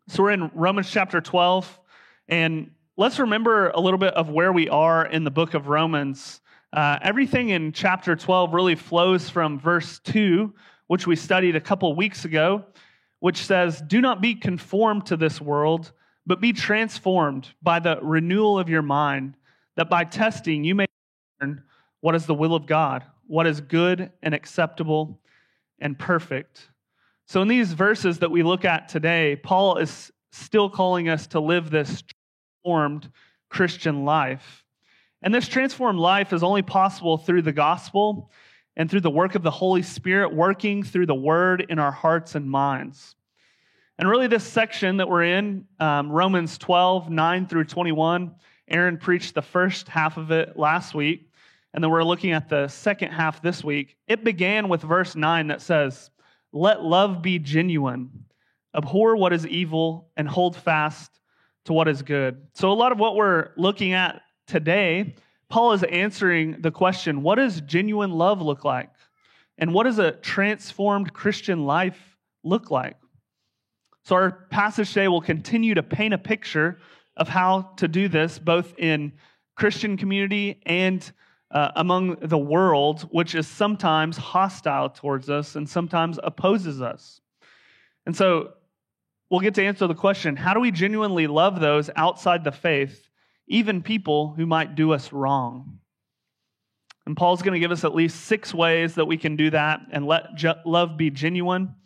So we're in Romans chapter 12, and let's remember a little bit of where we are in the book of Romans. Everything in chapter 12 really flows from verse 2, which we studied a couple weeks ago, which says, "Do not be conformed to this world, but be transformed by the renewal of your mind, that by testing you may learn what is the will of God, what is good and acceptable and perfect." So in these verses that we look at today, Paul is still calling us to live this transformed Christian life. And this transformed life is only possible through the gospel and through the work of the Holy Spirit working through the word in our hearts and minds. And really this section that we're in, Romans 12, 9 through 21, Aaron preached the first half of it last week, and then we're looking at the second half this week. It began with verse 9 that says, "Let love be genuine, abhor what is evil, and hold fast to what is good." So a lot of what we're looking at today, Paul is answering the question, what does genuine love look like? And what does a transformed Christian life look like? So our passage today will continue to paint a picture of how to do this, both in Christian community and among the world, which is sometimes hostile towards us and sometimes opposes us. And so we'll get to answer the question, how do we genuinely love those outside the faith, even people who might do us wrong? And Paul's going to give us at least 6 ways that we can do that and let love be genuine.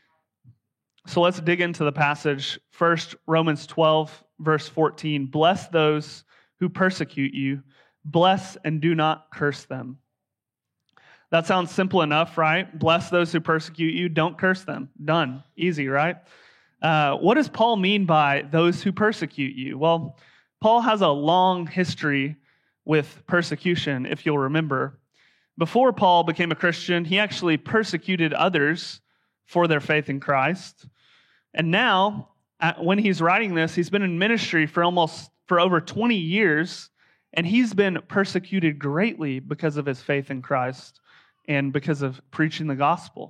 So let's dig into the passage. First, Romans 12, verse 14. "Bless those who persecute you. Bless and do not curse them." That sounds simple enough, right? Bless those who persecute you. Don't curse them. Done. Easy, right? What does Paul mean by those who persecute you? Well, Paul has a long history with persecution, if you'll remember. Before Paul became a Christian, he actually persecuted others for their faith in Christ. And now, when he's writing this, he's been in ministry for over 20 years, and he's been persecuted greatly because of his faith in Christ and because of preaching the gospel.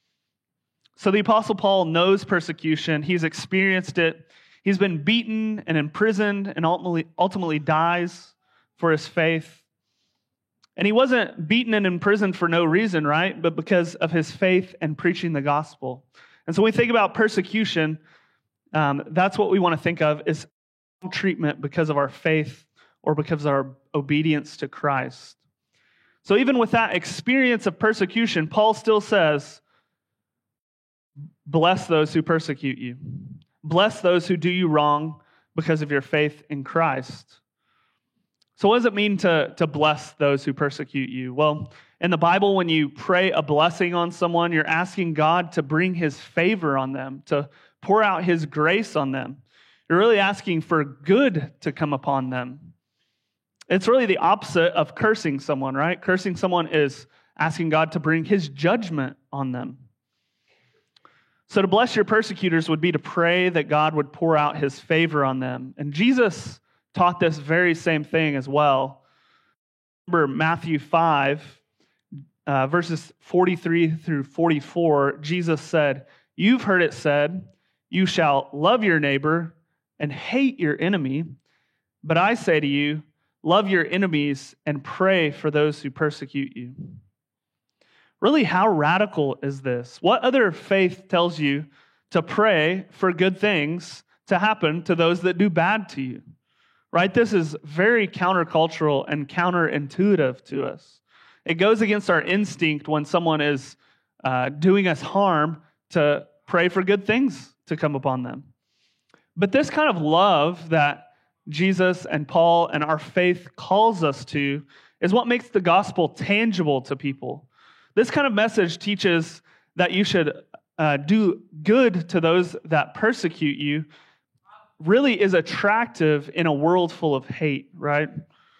So the Apostle Paul knows persecution. He's experienced it. He's been beaten and imprisoned and ultimately dies for his faith. And he wasn't beaten and imprisoned for no reason, right? But because of his faith and preaching the gospel. And so when we think about persecution, that's what we want to think of is treatment because of our faith or because of our obedience to Christ. So even with that experience of persecution, Paul still says, bless those who persecute you. Bless those who do you wrong because of your faith in Christ. So what does it mean to bless those who persecute you? Well, in the Bible, when you pray a blessing on someone, you're asking God to bring his favor on them, to pour out his grace on them. You're really asking for good to come upon them. It's really the opposite of cursing someone, right? Cursing someone is asking God to bring his judgment on them. So to bless your persecutors would be to pray that God would pour out his favor on them. And Jesus taught this very same thing as well. Remember Matthew 5, verses 43 through 44, Jesus said, "You've heard it said, you shall love your neighbor and hate your enemy. But I say to you, love your enemies and pray for those who persecute you." Really, how radical is this? What other faith tells you to pray for good things to happen to those that do bad to you? Right? This is very countercultural and counterintuitive to us. It goes against our instinct when someone is doing us harm to pray for good things to come upon them. But this kind of love that Jesus and Paul and our faith calls us to is what makes the gospel tangible to people. This kind of message teaches that you should do good to those that persecute you, really is attractive in a world full of hate, right?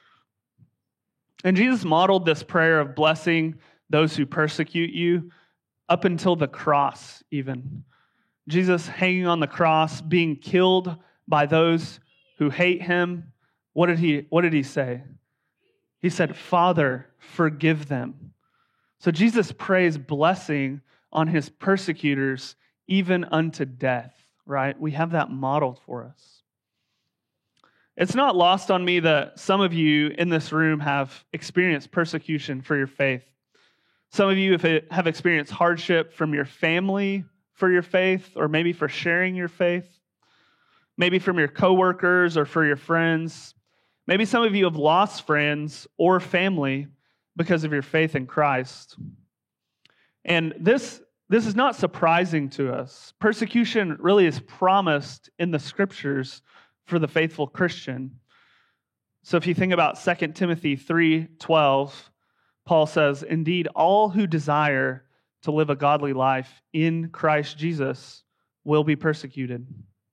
And Jesus modeled this prayer of blessing those who persecute you up until the cross even. Jesus hanging on the cross, being killed by those who hate him. What did he say? He said, "Father, forgive them." So Jesus prays blessing on his persecutors even unto death, right? We have that modeled for us. It's not lost on me that some of you in this room have experienced persecution for your faith. Some of you have experienced hardship from your family for your faith, or maybe for sharing your faith, maybe from your coworkers or for your friends. Maybe some of you have lost friends or family because of your faith in Christ. And this is not surprising to us. Persecution really is promised in the Scriptures for the faithful Christian. So if you think about 2 Timothy 3:12, Paul says, "Indeed, all who desire to live a godly life in Christ Jesus will be persecuted."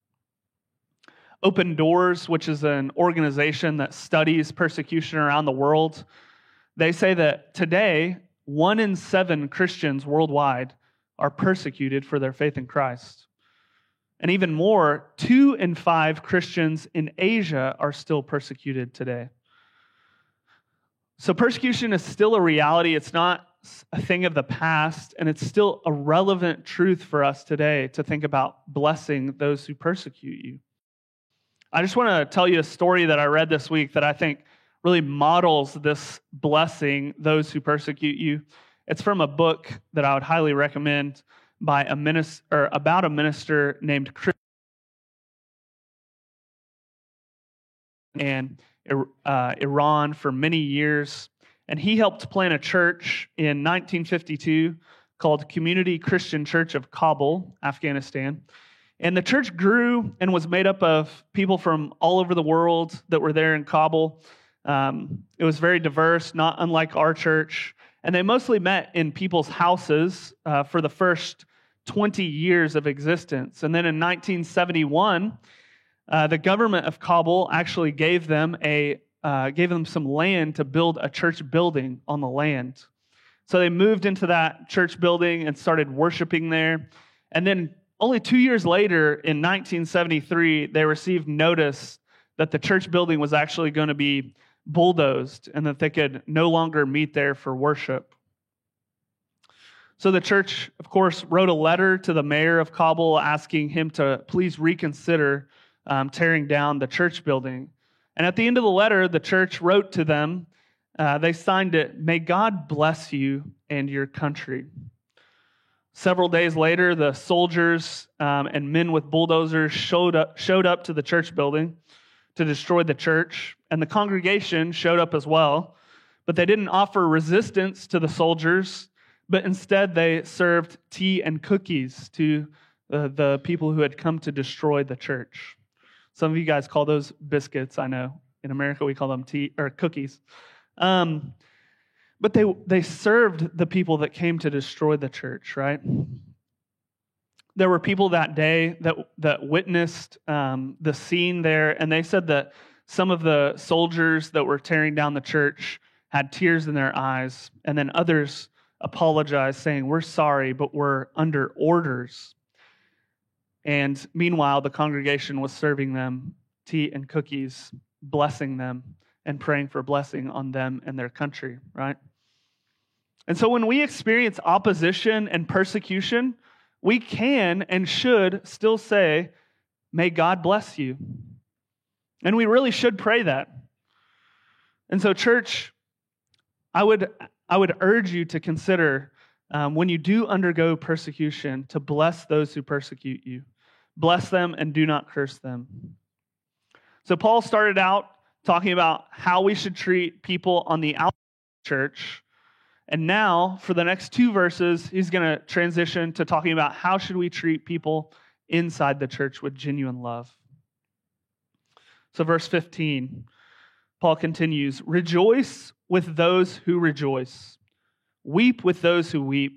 Open Doors, which is an organization that studies persecution around the world, they say that today, 1 in 7 Christians worldwide are persecuted for their faith in Christ. And even more, 2 in 5 Christians in Asia are still persecuted today. So persecution is still a reality. It's not a thing of the past, and it's still a relevant truth for us today to think about blessing those who persecute you. I just want to tell you a story that I read this week that I think really models this blessing those who persecute you. It's from a book that I would highly recommend by about a minister named Chris in Iran for many years. And he helped plant a church in 1952 called Community Christian Church of Kabul, Afghanistan. And the church grew and was made up of people from all over the world that were there in Kabul. It was very diverse, not unlike our church. And they mostly met in people's houses for the first 20 years of existence. And then in 1971, the government of Kabul actually gave them some land to build a church building on the land. So they moved into that church building and started worshiping there. And then only 2 years later, in 1973, they received notice that the church building was actually going to be bulldozed and that they could no longer meet there for worship. So the church, of course, wrote a letter to the mayor of Kabul asking him to please reconsider tearing down the church building. And at the end of the letter, the church wrote to them, they signed it, "May God bless you and your country." Several days later, the soldiers and men with bulldozers showed up to the church building to destroy the church, and the congregation showed up as well. But they didn't offer resistance to the soldiers, but instead they served tea and cookies to the people who had come to destroy the church. Some of you guys call those biscuits, I know. In America, we call them tea or cookies. But they served the people that came to destroy the church, right? There were people that day that witnessed the scene there, and they said that some of the soldiers that were tearing down the church had tears in their eyes, and then others apologized, saying, "We're sorry, but we're under orders." And meanwhile, the congregation was serving them tea and cookies, blessing them, and praying for blessing on them and their country, right? And so when we experience opposition and persecution, we can and should still say, "May God bless you." And we really should pray that. And so, church, I would urge you to consider when you do undergo persecution to bless those who persecute you. Bless them and do not curse them. So Paul started out talking about how we should treat people on the outside of the church. And now, for the next 2 verses, he's going to transition to talking about how should we treat people inside the church with genuine love. So verse 15, Paul continues, "Rejoice with those who rejoice. Weep with those who weep."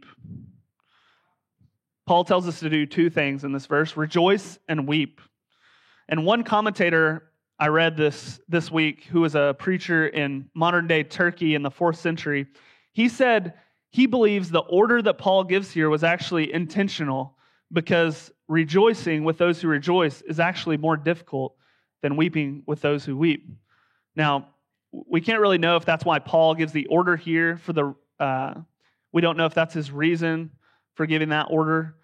Paul tells us to do 2 things in this verse, rejoice and weep. And one commentator I read this week, who was a preacher in modern-day Turkey in the 4th century, he said he believes the order that Paul gives here was actually intentional because rejoicing with those who rejoice is actually more difficult than weeping with those who weep. Now, we can't really know if that's why Paul gives the order here we don't know if that's his reason for giving that order,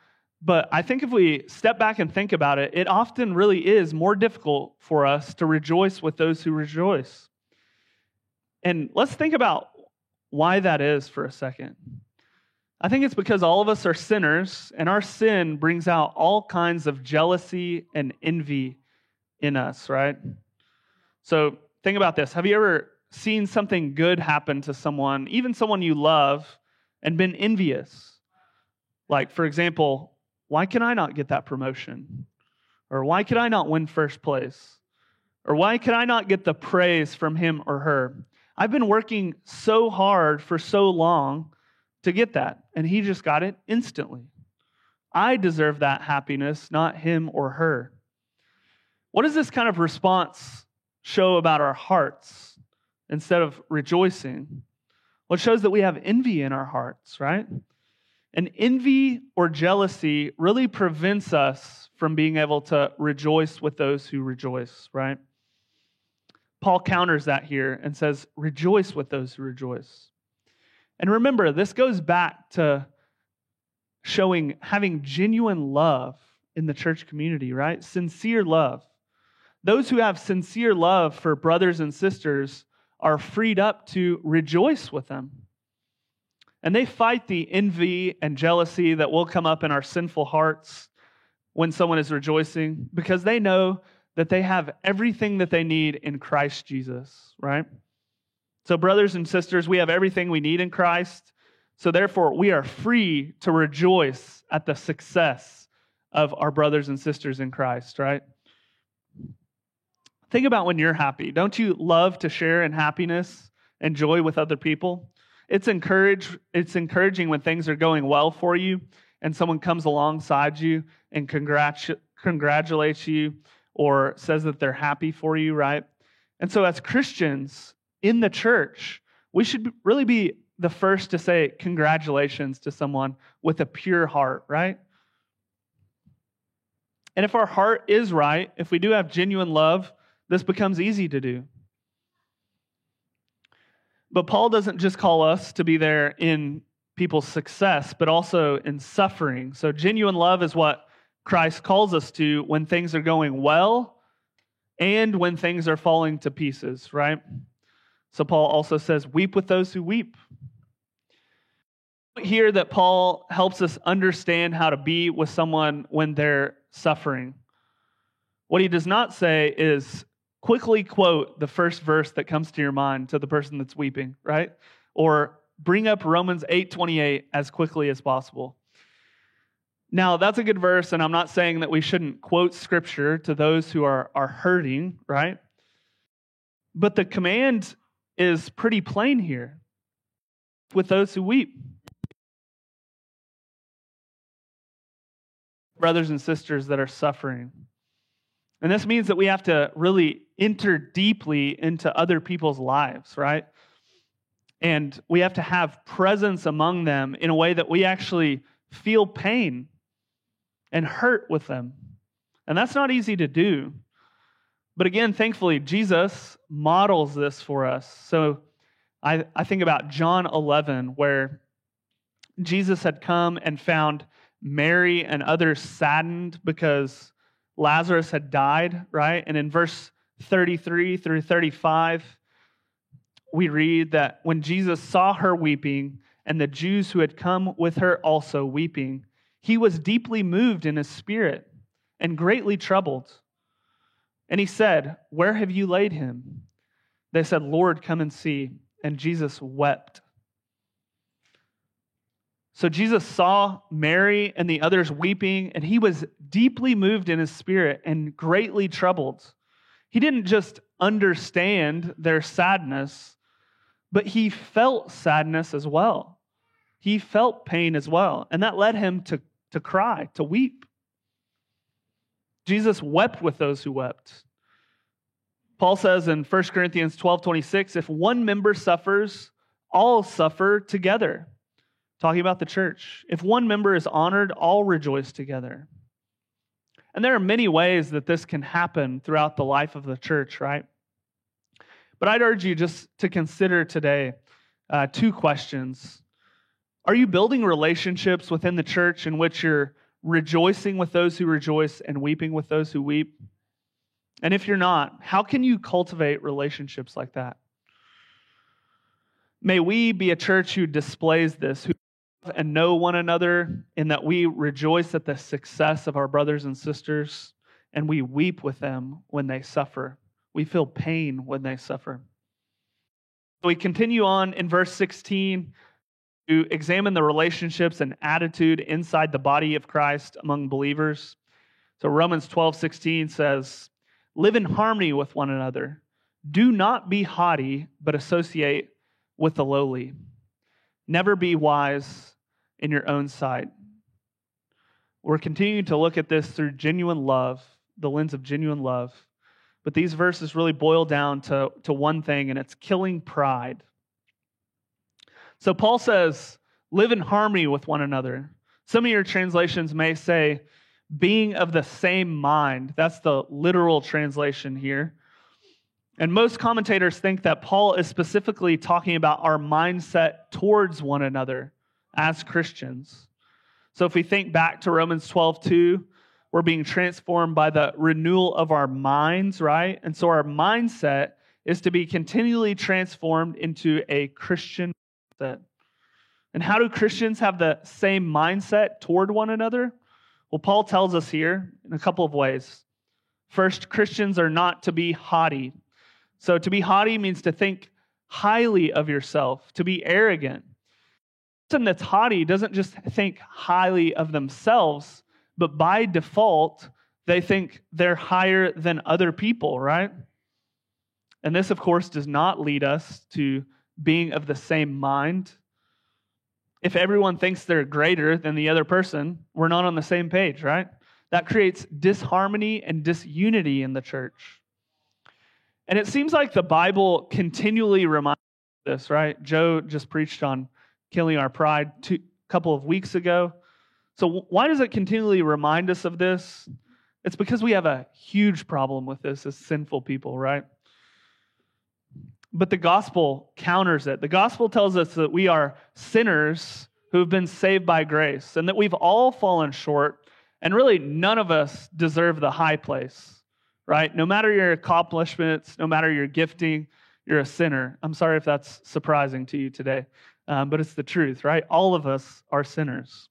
But I think if we step back and think about it, it often really is more difficult for us to rejoice with those who rejoice. And let's think about why that is for a second. I think it's because all of us are sinners, and our sin brings out all kinds of jealousy and envy in us, right? So think about this. Have you ever seen something good happen to someone, even someone you love, and been envious? Like, for example, why can I not get that promotion? Or why can I not win first place? Or why can I not get the praise from him or her? I've been working so hard for so long to get that, and he just got it instantly. I deserve that happiness, not him or her. What does this kind of response show about our hearts instead of rejoicing? Well, it shows that we have envy in our hearts, right? And envy or jealousy really prevents us from being able to rejoice with those who rejoice, right? Paul counters that here and says, rejoice with those who rejoice. And remember, this goes back to having genuine love in the church community, right? Sincere love. Those who have sincere love for brothers and sisters are freed up to rejoice with them. And they fight the envy and jealousy that will come up in our sinful hearts when someone is rejoicing, because they know that they have everything that they need in Christ Jesus, right? So brothers and sisters, we have everything we need in Christ. So therefore, we are free to rejoice at the success of our brothers and sisters in Christ, right? Think about when you're happy. Don't you love to share in happiness and joy with other people? It's encouraging when things are going well for you and someone comes alongside you and congratulates you or says that they're happy for you, right? And so as Christians in the church, we should really be the first to say congratulations to someone with a pure heart, right? And if our heart is right, if we do have genuine love, this becomes easy to do. But Paul doesn't just call us to be there in people's success, but also in suffering. So genuine love is what Christ calls us to when things are going well and when things are falling to pieces, right? So Paul also says, weep with those who weep. Here that Paul helps us understand how to be with someone when they're suffering. What he does not say is quickly quote the first verse that comes to your mind to the person that's weeping, right? Or bring up Romans 8:28 as quickly as possible. Now, that's a good verse, and I'm not saying that we shouldn't quote Scripture to those who are hurting, right? But the command is pretty plain here. With those who weep. Brothers and sisters that are suffering. And this means that we have to really enter deeply into other people's lives, right? And we have to have presence among them in a way that we actually feel pain and hurt with them. And that's not easy to do. But again, thankfully, Jesus models this for us. So I think about John 11, where Jesus had come and found Mary and others saddened because Lazarus had died, right? And in verse 33 through 35, we read that when Jesus saw her weeping and the Jews who had come with her also weeping, he was deeply moved in his spirit and greatly troubled. And he said, "Where have you laid him?" They said, "Lord, come and see." And Jesus wept. So Jesus saw Mary and the others weeping, and he was deeply moved in his spirit and greatly troubled. He didn't just understand their sadness, but he felt sadness as well. He felt pain as well, and that led him to cry, to weep. Jesus wept with those who wept. Paul says in 1 Corinthians 12:26, if one member suffers, all suffer together. Talking about the church. If one member is honored, all rejoice together. And there are many ways that this can happen throughout the life of the church, right? But I'd urge you just to consider today two questions. Are you building relationships within the church in which you're rejoicing with those who rejoice and weeping with those who weep? And if you're not, how can you cultivate relationships like that? May we be a church who displays this, who love and know one another, in that we rejoice at the success of our brothers and sisters, and we weep with them when they suffer. We feel pain when they suffer. So we continue on in verse 16 to examine the relationships and attitude inside the body of Christ among believers. So Romans 12:16 says, "Live in harmony with one another. Do not be haughty, but associate with the lowly. Never be wise in your own sight." We're continuing to look at this through genuine love, the lens of genuine love. But these verses really boil down to one thing, and it's killing pride. So Paul says, live in harmony with one another. Some of your translations may say, being of the same mind. That's the literal translation here. And most commentators think that Paul is specifically talking about our mindset towards one another as Christians. So if we think back to Romans 12:2, we're being transformed by the renewal of our minds, right? And so our mindset is to be continually transformed into a Christian mindset. And how do Christians have the same mindset toward one another? Well, Paul tells us here in a couple of ways. First, Christians are not to be haughty. So to be haughty means to think highly of yourself, to be arrogant. A person that's haughty doesn't just think highly of themselves, but by default, they think they're higher than other people, right? And this, of course, does not lead us to being of the same mind. If everyone thinks they're greater than the other person, we're not on the same page, right? That creates disharmony and disunity in the church. And it seems like the Bible continually reminds us of this, right? Joe just preached on killing our pride a couple of weeks ago. So why does it continually remind us of this? It's because we have a huge problem with this as sinful people, right? But the gospel counters it. The gospel tells us that we are sinners who have been saved by grace, and that we've all fallen short, and really none of us deserve the high place, right? No matter your accomplishments, no matter your gifting, you're a sinner. I'm sorry if that's surprising to you today, but it's the truth, right? All of us are sinners.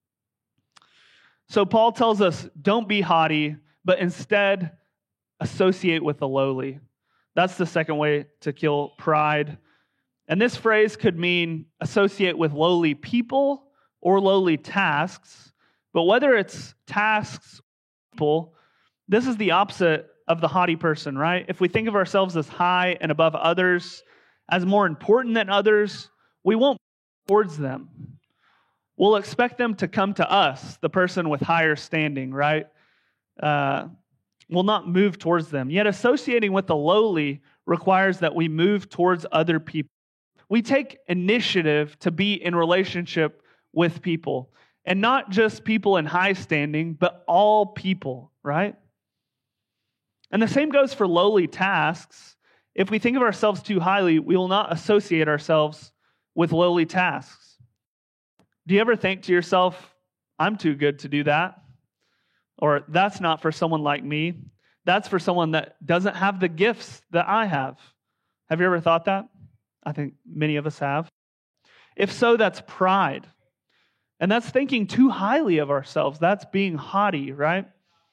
So Paul tells us, don't be haughty, but instead associate with the lowly. That's the second way to kill pride. And this phrase could mean associate with lowly people or lowly tasks. But whether it's tasks or people, this is the opposite of the haughty person, right? If we think of ourselves as high and above others, as more important than others, we won't move towards them. We'll expect them to come to us, the person with higher standing, right? We'll not move towards them. Yet associating with the lowly requires that we move towards other people. We take initiative to be in relationship with people. And not just people in high standing, but all people, right? And the same goes for lowly tasks. If we think of ourselves too highly, we will not associate ourselves with lowly tasks. Do you ever think to yourself, I'm too good to do that? Or that's not for someone like me. That's for someone that doesn't have the gifts that I have. Have you ever thought that? I think many of us have. If so, that's pride. And that's thinking too highly of ourselves. That's being haughty, right?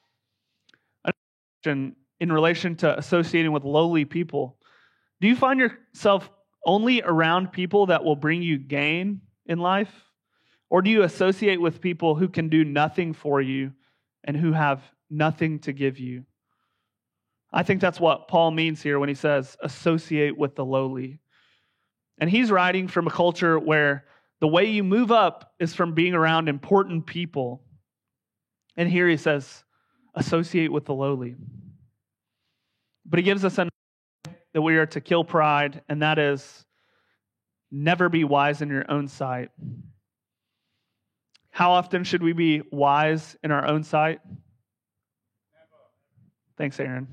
In relation to associating with lowly people, do you find yourself only around people that will bring you gain in life? Or do you associate with people who can do nothing for you and who have nothing to give you? I think that's what Paul means here when he says associate with the lowly. And he's writing from a culture where the way you move up is from being around important people. And here he says associate with the lowly. But he gives us a that we are to kill pride, and that is never be wise in your own sight. How often should we be wise in our own sight? Thanks, Aaron.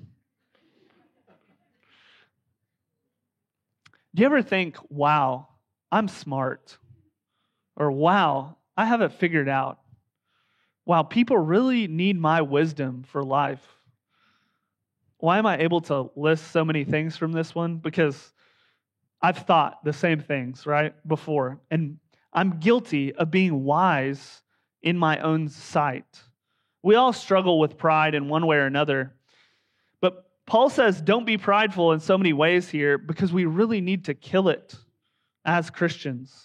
Do you ever think, wow, I'm smart? Or wow, I have it figured out? wow, people really need my wisdom for life. Why am I able to list so many things from this one? Because I've thought the same things, right, before. And I'm guilty of being wise in my own sight. We all struggle with pride in one way or another. But Paul says, don't be prideful in so many ways here because we really need to kill it as Christians.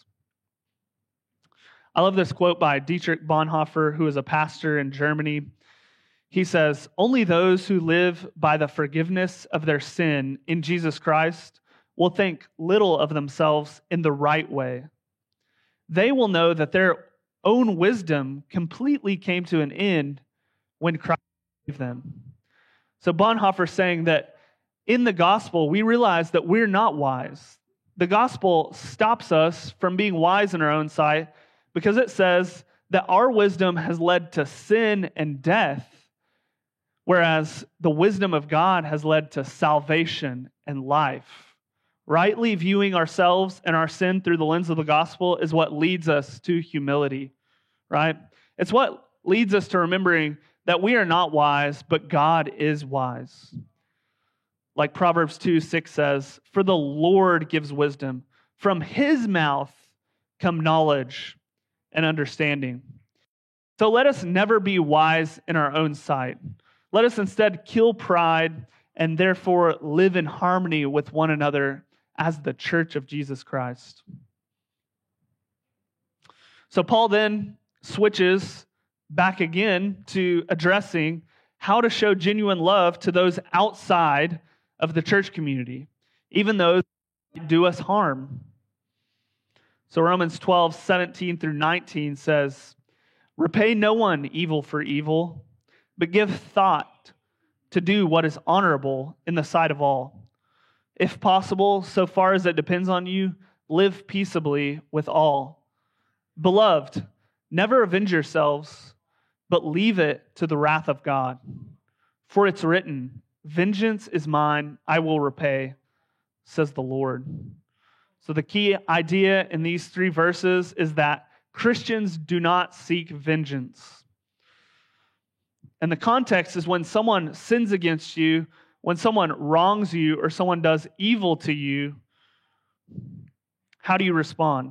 I love this quote by Dietrich Bonhoeffer, who is a pastor in Germany. He says, only those who live by the forgiveness of their sin in Jesus Christ will think little of themselves in the right way. They will know that their own wisdom completely came to an end when Christ saved them. So Bonhoeffer is saying that in the gospel, we realize that we're not wise. The gospel stops us from being wise in our own sight because it says that our wisdom has led to sin and death, whereas the wisdom of God has led to salvation and life. Rightly viewing ourselves and our sin through the lens of the gospel is what leads us to humility, right? It's what leads us to remembering that we are not wise, but God is wise. Like Proverbs 2:6 says, for the Lord gives wisdom. From his mouth come knowledge and understanding. So let us never be wise in our own sight. Let us instead kill pride and therefore live in harmony with one another as the church of Jesus Christ. So Paul then switches back again to addressing how to show genuine love to those outside of the church community, even those who do us harm. So Romans 12:17 through 19 says, repay no one evil for evil, but give thought to do what is honorable in the sight of all. If possible, so far as it depends on you, live peaceably with all. Beloved, never avenge yourselves, but leave it to the wrath of God. For it's written, vengeance is mine, I will repay, says the Lord. So the key idea in these 3 verses is that Christians do not seek vengeance. And the context is when someone sins against you, when someone wrongs you, or someone does evil to you, how do you respond?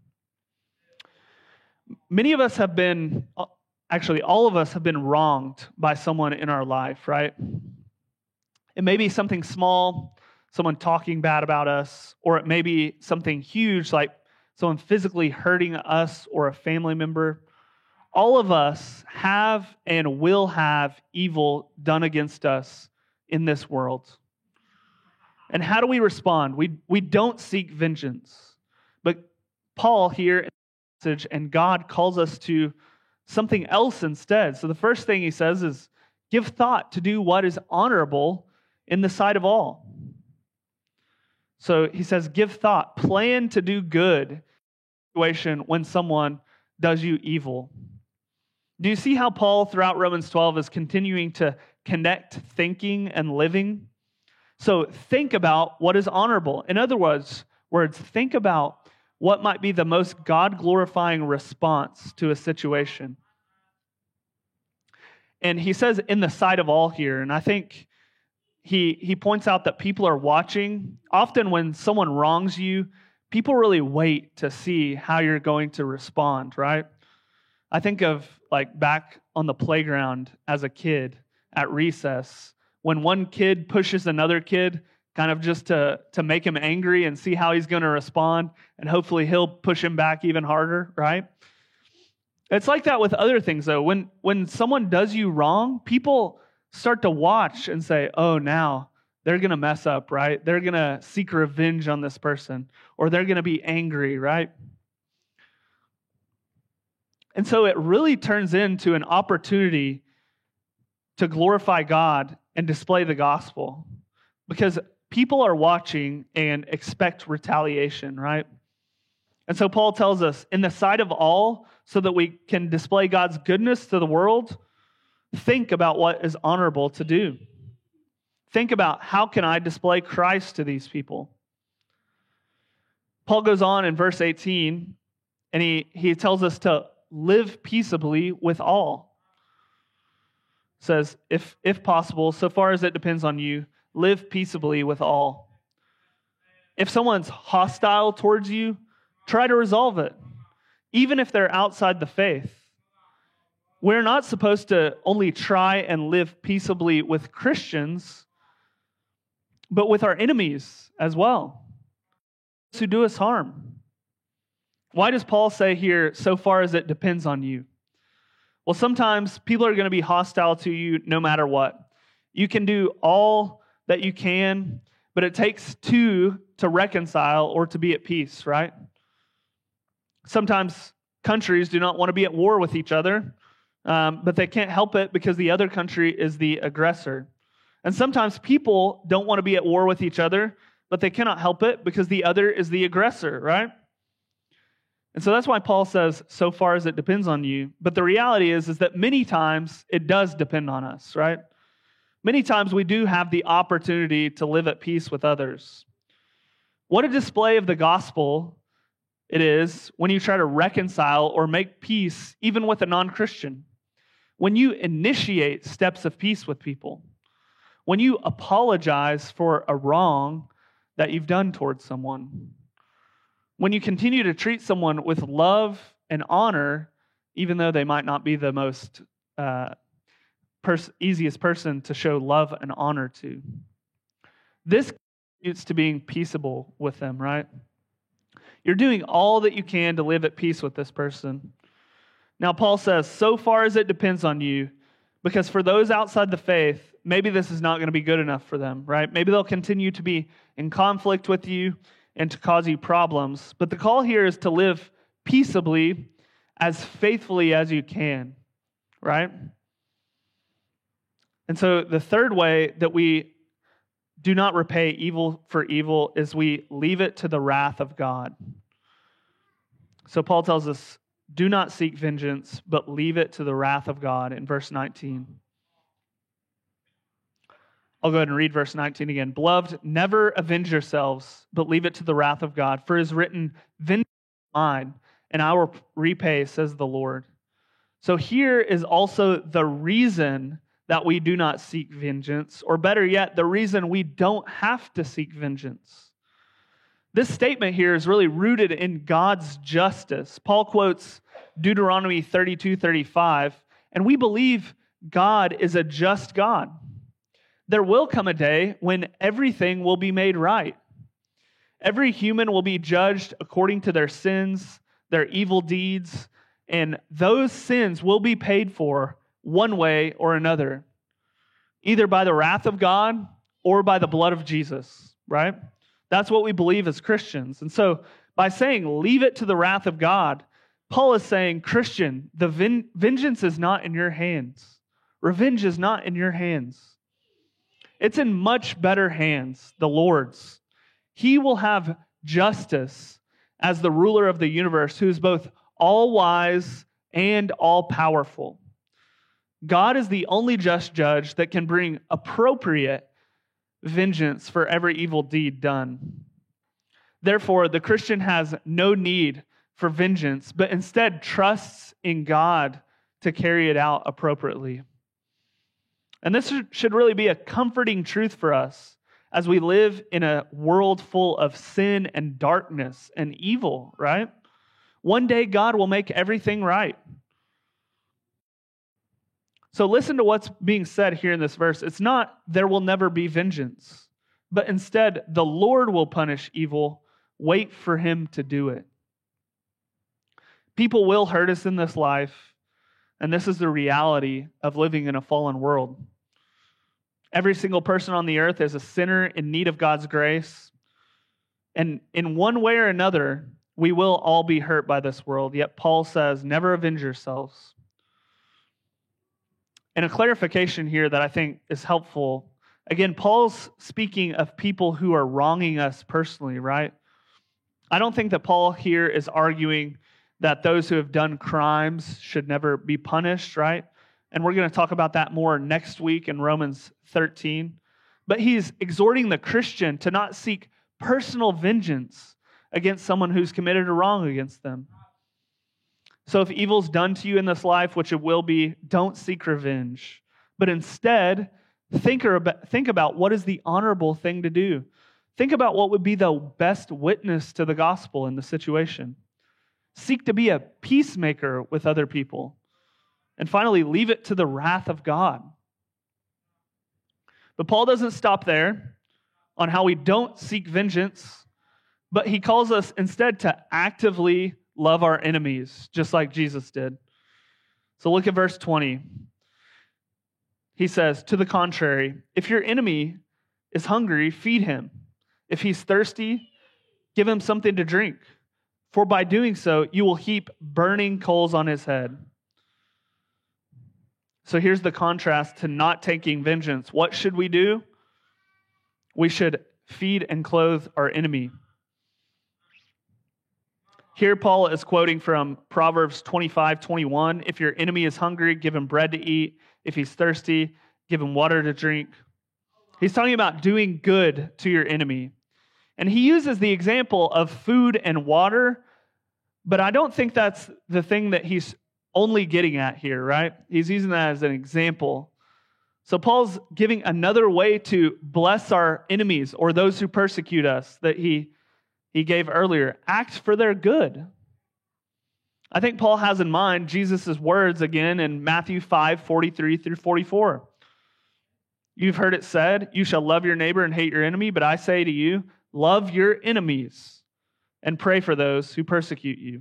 Many of us have been, actually all of us have been wronged by someone in our life, right? It may be something small, someone talking bad about us, or it may be something huge like someone physically hurting us or a family member. All of us have and will have evil done against us in this world. And how do we respond? We don't seek vengeance. But Paul here in the message and God calls us to something else instead. So the first thing he says is, give thought to do what is honorable in the sight of all. So he says, give thought, plan to do good in a situation when someone does you evil. Do you see how Paul throughout Romans 12 is continuing to connect thinking and living? So think about what is honorable. In other words, think about what might be the most God-glorifying response to a situation. And he says in the sight of all here, and I think he points out that people are watching. Often when someone wrongs you, people really wait to see how you're going to respond, right? I think of like back on the playground as a kid at recess, when one kid pushes another kid kind of just to make him angry and see how he's going to respond, and hopefully he'll push him back even harder, right? It's like that with other things, though. When someone does you wrong, people start to watch and say, oh, now they're going to mess up, right? They're going to seek revenge on this person, or they're going to be angry, right? And so it really turns into an opportunity to glorify God and display the gospel, because people are watching and expect retaliation, right? And so Paul tells us, in the sight of all, so that we can display God's goodness to the world, think about what is honorable to do. Think about, how can I display Christ to these people? Paul goes on in verse 18, and he tells us to live peaceably with all. says, if possible, so far as it depends on you, live peaceably with all. If someone's hostile towards you, try to resolve it, even if they're outside the faith. We're not supposed to only try and live peaceably with Christians, but with our enemies as well, those who do us harm. Why does Paul say here, so far as it depends on you? Well, sometimes people are going to be hostile to you no matter what. You can do all that you can, but it takes two to reconcile or to be at peace, right? Sometimes countries do not want to be at war with each other, but they can't help it because the other country is the aggressor. And sometimes people don't want to be at war with each other, but they cannot help it because the other is the aggressor, right? And so that's why Paul says, so far as it depends on you. But the reality is that many times it does depend on us, right? Many times we do have the opportunity to live at peace with others. What a display of the gospel it is when you try to reconcile or make peace even with a non-Christian. When you initiate steps of peace with people. When you apologize for a wrong that you've done towards someone. When you continue to treat someone with love and honor, even though they might not be the most easiest person to show love and honor to. This contributes to being peaceable with them, right? You're doing all that you can to live at peace with this person. Now, Paul says, so far as it depends on you, because for those outside the faith, maybe this is not going to be good enough for them, right? Maybe they'll continue to be in conflict with you and to cause you problems. But the call here is to live peaceably as faithfully as you can, right? And so the third way that we do not repay evil for evil is we leave it to the wrath of God. So Paul tells us, do not seek vengeance, but leave it to the wrath of God in verse 19. I'll go ahead and read verse 19 again. Beloved, never avenge yourselves, but leave it to the wrath of God. For it is written, vengeance is mine, and I will repay, says the Lord. So here is also the reason that we do not seek vengeance, or better yet, the reason we don't have to seek vengeance. This statement here is really rooted in God's justice. Paul quotes Deuteronomy 32:35, and we believe God is a just God. There will come a day when everything will be made right. Every human will be judged according to their sins, their evil deeds, and those sins will be paid for one way or another, either by the wrath of God or by the blood of Jesus, right? That's what we believe as Christians. And so by saying, leave it to the wrath of God, Paul is saying, Christian, the vengeance is not in your hands. Revenge is not in your hands. It's in much better hands, the Lord's. He will have justice as the ruler of the universe, who is both all-wise and all-powerful. God is the only just judge that can bring appropriate vengeance for every evil deed done. Therefore, the Christian has no need for vengeance, but instead trusts in God to carry it out appropriately. And this should really be a comforting truth for us as we live in a world full of sin and darkness and evil, right? One day God will make everything right. So listen to what's being said here in this verse. It's not, there will never be vengeance, but instead, the Lord will punish evil. Wait for him to do it. People will hurt us in this life, and this is the reality of living in a fallen world. Every single person on the earth is a sinner in need of God's grace. And in one way or another, we will all be hurt by this world. Yet Paul says, never avenge yourselves. And a clarification here that I think is helpful. Again, Paul's speaking of people who are wronging us personally, right? I don't think that Paul here is arguing that those who have done crimes should never be punished, right? And we're going to talk about that more next week in Romans 13. But he's exhorting the Christian to not seek personal vengeance against someone who's committed a wrong against them. So if evil's done to you in this life, which it will be, don't seek revenge, but instead think about what is the honorable thing to do. Think about what would be the best witness to the gospel in the situation. Seek to be a peacemaker with other people. And finally, leave it to the wrath of God. But Paul doesn't stop there on how we don't seek vengeance, but he calls us instead to actively love our enemies, just like Jesus did. So look at verse 20. He says, to the contrary, if your enemy is hungry, feed him. If he's thirsty, give him something to drink. For by doing so, you will heap burning coals on his head. So here's the contrast to not taking vengeance. What should we do? We should feed and clothe our enemy. Here Paul is quoting from Proverbs 25:21. If your enemy is hungry, give him bread to eat. If he's thirsty, give him water to drink. He's talking about doing good to your enemy. And he uses the example of food and water, but I don't think that's the thing that he's only getting at here, right? He's using that as an example. So Paul's giving another way to bless our enemies or those who persecute us that he gave earlier. Act for their good. I think Paul has in mind Jesus' words again in Matthew 5:43 through 44. You've heard it said, you shall love your neighbor and hate your enemy, but I say to you, love your enemies and pray for those who persecute you.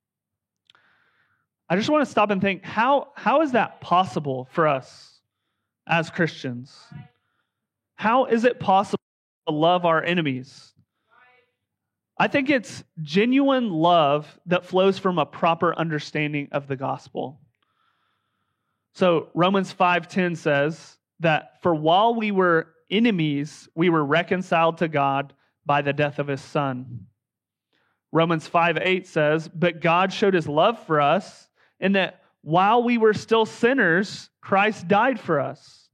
I just want to stop and think, how is that possible for us as Christians? How is it possible to love our enemies? I think it's genuine love that flows from a proper understanding of the gospel. So Romans 5:10 says that for while we were enemies, we were reconciled to God by the death of his Son. Romans 5:8 says, but God showed his love for us in that while we were still sinners, Christ died for us.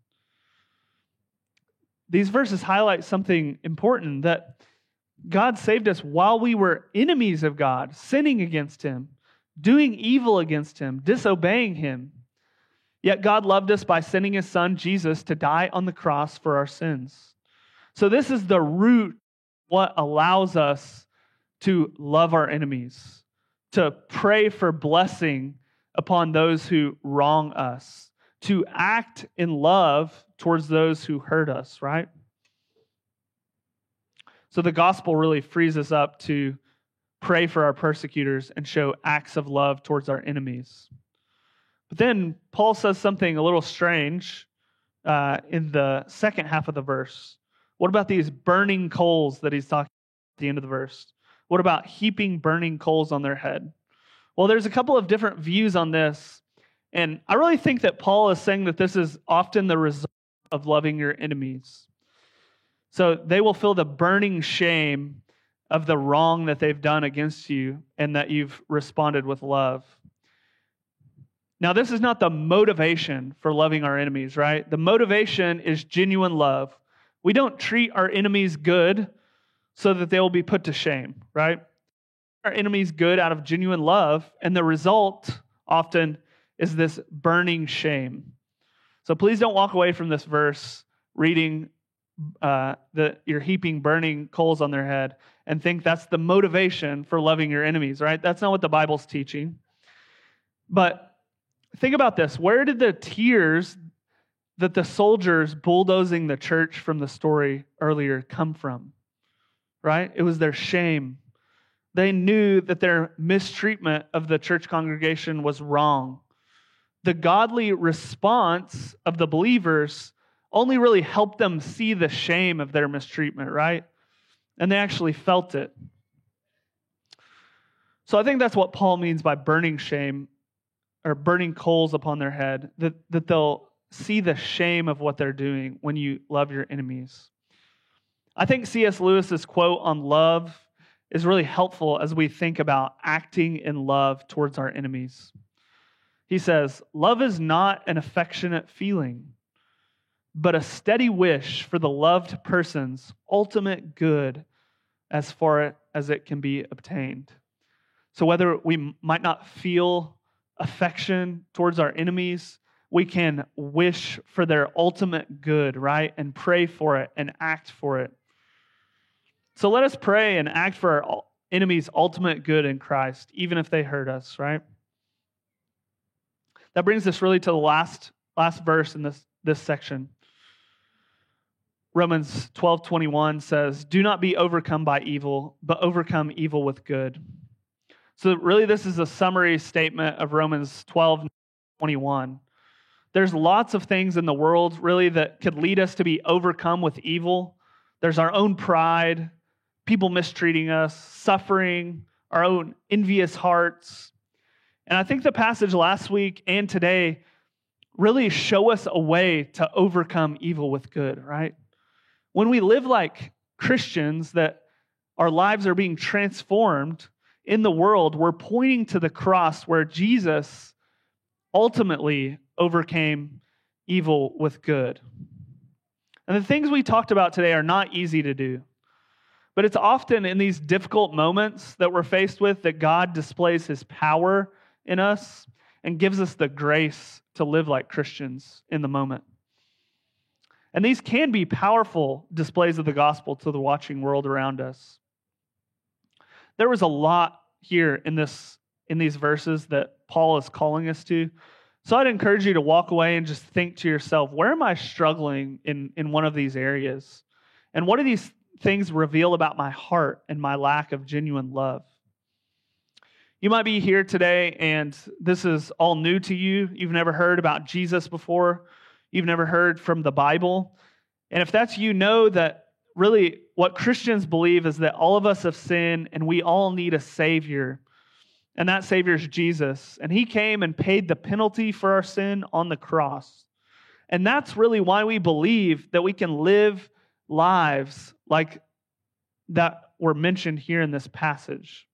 These verses highlight something important, that God saved us while we were enemies of God, sinning against him, doing evil against him, disobeying him. Yet God loved us by sending his Son, Jesus, to die on the cross for our sins. So this is the root, what allows us to love our enemies, to pray for blessing upon those who wrong us, to act in love towards those who hurt us, right? So the gospel really frees us up to pray for our persecutors and show acts of love towards our enemies. But then Paul says something a little strange in the second half of the verse. What about these burning coals that he's talking about at the end of the verse? What about heaping burning coals on their head? Well, there's a couple of different views on this, and I really think that Paul is saying that this is often the result of loving your enemies. So they will feel the burning shame of the wrong that they've done against you and that you've responded with love. Now, this is not the motivation for loving our enemies, right? The motivation is genuine love. We don't treat our enemies good so that they will be put to shame, right? Our enemies good out of genuine love, and the result often is this burning shame. So please don't walk away from this verse reading that you're heaping burning coals on their head and think that's the motivation for loving your enemies, right? That's not what the Bible's teaching. But think about this. Where did the tears that the soldiers bulldozing the church from the story earlier come from? Right? It was their shame. They knew that their mistreatment of the church congregation was wrong. The godly response of the believers only really helped them see the shame of their mistreatment, right? And they actually felt it. So I think that's what Paul means by burning shame or burning coals upon their head, that they'll see the shame of what they're doing when you love your enemies. I think C.S. Lewis's quote on love is really helpful as we think about acting in love towards our enemies. He says, love is not an affectionate feeling, but a steady wish for the loved person's ultimate good as far as it can be obtained. So whether we might not feel affection towards our enemies, we can wish for their ultimate good, right? And pray for it and act for it. So let us pray and act for our enemies' ultimate good in Christ, even if they hurt us, right? That brings us really to the last verse in this section. Romans 12:21 says, "Do not be overcome by evil, but overcome evil with good." So really this is a summary statement of Romans 12:21. There's lots of things in the world really that could lead us to be overcome with evil. There's our own pride, people mistreating us, suffering, our own envious hearts. And I think the passage last week and today really show us a way to overcome evil with good, right? When we live like Christians, that our lives are being transformed in the world, we're pointing to the cross where Jesus ultimately overcame evil with good. And the things we talked about today are not easy to do. But it's often in these difficult moments that we're faced with that God displays His power in us and gives us the grace to live like Christians in the moment. And these can be powerful displays of the gospel to the watching world around us. There was a lot here in these verses that Paul is calling us to. So I'd encourage you to walk away and just think to yourself, where am I struggling in one of these areas? And what do these things reveal about my heart and my lack of genuine love? You might be here today and this is all new to you. You've never heard about Jesus before. You've never heard from the Bible. And if that's you, know that really what Christians believe is that all of us have sinned and we all need a Savior. And that Savior is Jesus. And He came and paid the penalty for our sin on the cross. And that's really why we believe that we can live lives like that were mentioned here in this passage.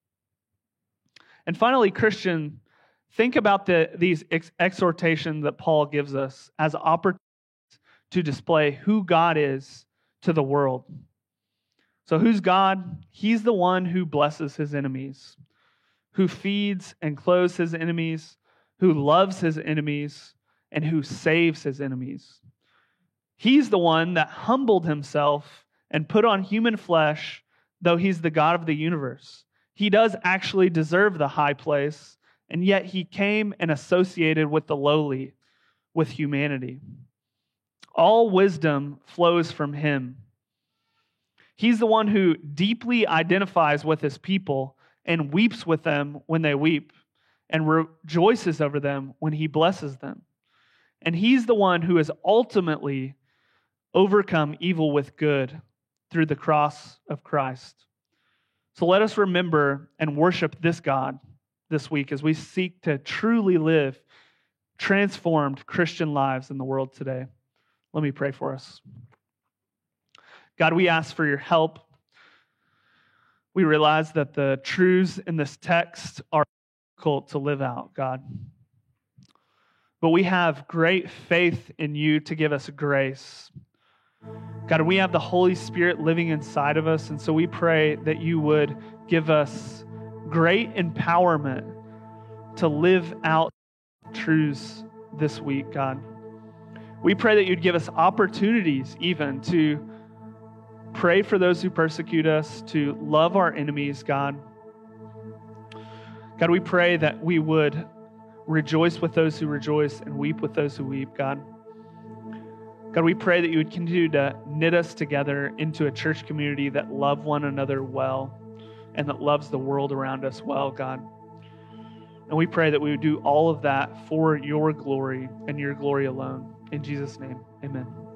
And finally, Christian, think about these exhortations that Paul gives us as opportunities to display who God is to the world. So who's God? He's the one who blesses His enemies, who feeds and clothes His enemies, who loves His enemies, and who saves His enemies. He's the one that humbled Himself and put on human flesh, though He's the God of the universe. He does actually deserve the high place, and yet He came and associated with the lowly, with humanity. All wisdom flows from Him. He's the one who deeply identifies with His people and weeps with them when they weep and rejoices over them when He blesses them. And He's the one who has ultimately overcome evil with good through the cross of Christ. So let us remember and worship this God this week as we seek to truly live transformed Christian lives in the world today. Let me pray for us. God, we ask for your help. We realize that the truths in this text are difficult to live out, God. But we have great faith in you to give us grace. God, we have the Holy Spirit living inside of us, and so we pray that you would give us great empowerment to live out truths this week, God. We pray that you'd give us opportunities even to pray for those who persecute us, to love our enemies, God. God, we pray that we would rejoice with those who rejoice and weep with those who weep, God. God, we pray that you would continue to knit us together into a church community that love one another well and that loves the world around us well, God. And we pray that we would do all of that for your glory and your glory alone. In Jesus' name, amen.